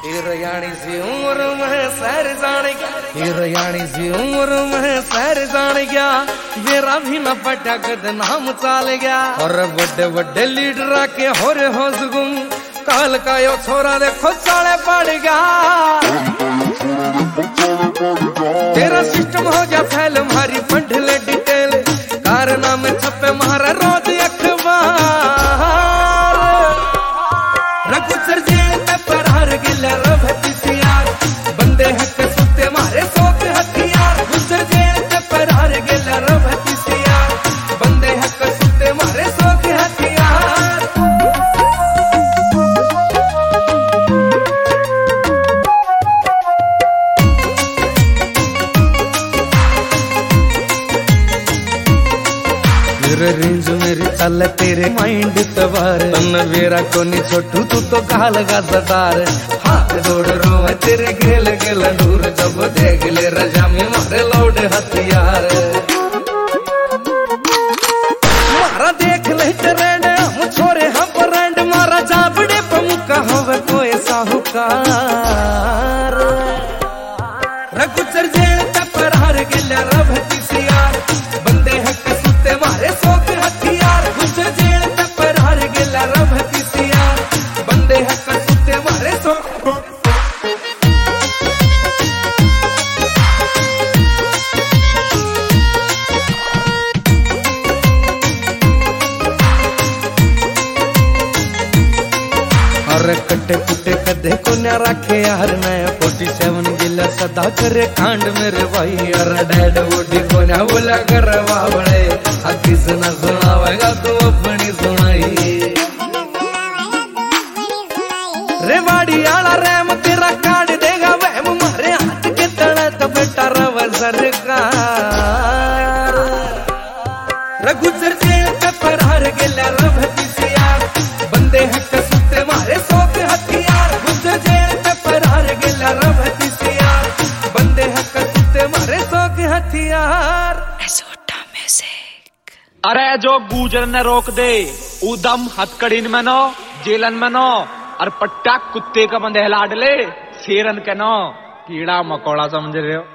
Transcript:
हिरयाणी सी उम्र में सैर जान गया, हिरयाणी सी उम्र में सैर जान गया, मेरा भी न बड़ा कद नाम चाल गया। और बड़े बड़े लीडर के हो रे होश गुम, काल का यो छोरा देखो चाले पड़ गया। तेरा सिस्टम हो गया फैल मारी पंडले डिटेल, कारनामे छपे मारा रोज अखबार। रघुचर जेल पे फरार गिला रभती सियार, बंदे हक सुते मारे सोक हथियार। गुजर जेल पे फरार गिला रभती सियार, बंदे हक सुते मारे सोक हथियार। तेरे रेंज मेरी चल तेरे माइंड तबार, तन वेरा को नहीं छोटू तू तो काल का सतार। हाथ जोड़ रो तेरे गेल गेल दूर, जब देख ले रजा में मारे लौट हथियार। मारा देख ले ट्रेंड हम छोरे हम ब्रांड, मारा जाबड़े पमुका होवे कोई साहूकार। रघुचर जेल पे फरार गिला रभती सियार, बंदे हक सुते मारे सोक हथियार। गुजर जेल पे फरार गिला रभती सियार, बंदे हक सुते मारे सोक। और कट्टे कुट्टे कदे को न रखे यार, मैं 47 गिला सदा करे कांड मेरे भाई। और डैड बूढ़ी को न बोला कर बावड़े, किस न सुनावेगा तू अपनी सुनाई। रेवाड़ी आला रैम तेरा काट देगा वहम, मारे हाथ के तड़े तो बेटा रव सरकार। रघुचर जेल पे फरार गिला रभती सियार, बंदे हक सुते मारे सोक हथियार। गुजर जेल पे फरार गिला रभती सियार, बंदे हक सुते मारे सोक हथियार। अरे जो गुजर ने रोक दे, उदम हथकड़ीन में नो, जेलन में नो, और पट्टा कुत्ते का बंदे हिला डले शेरन के नो। कीड़ा मकोड़ा समझ रहे हो।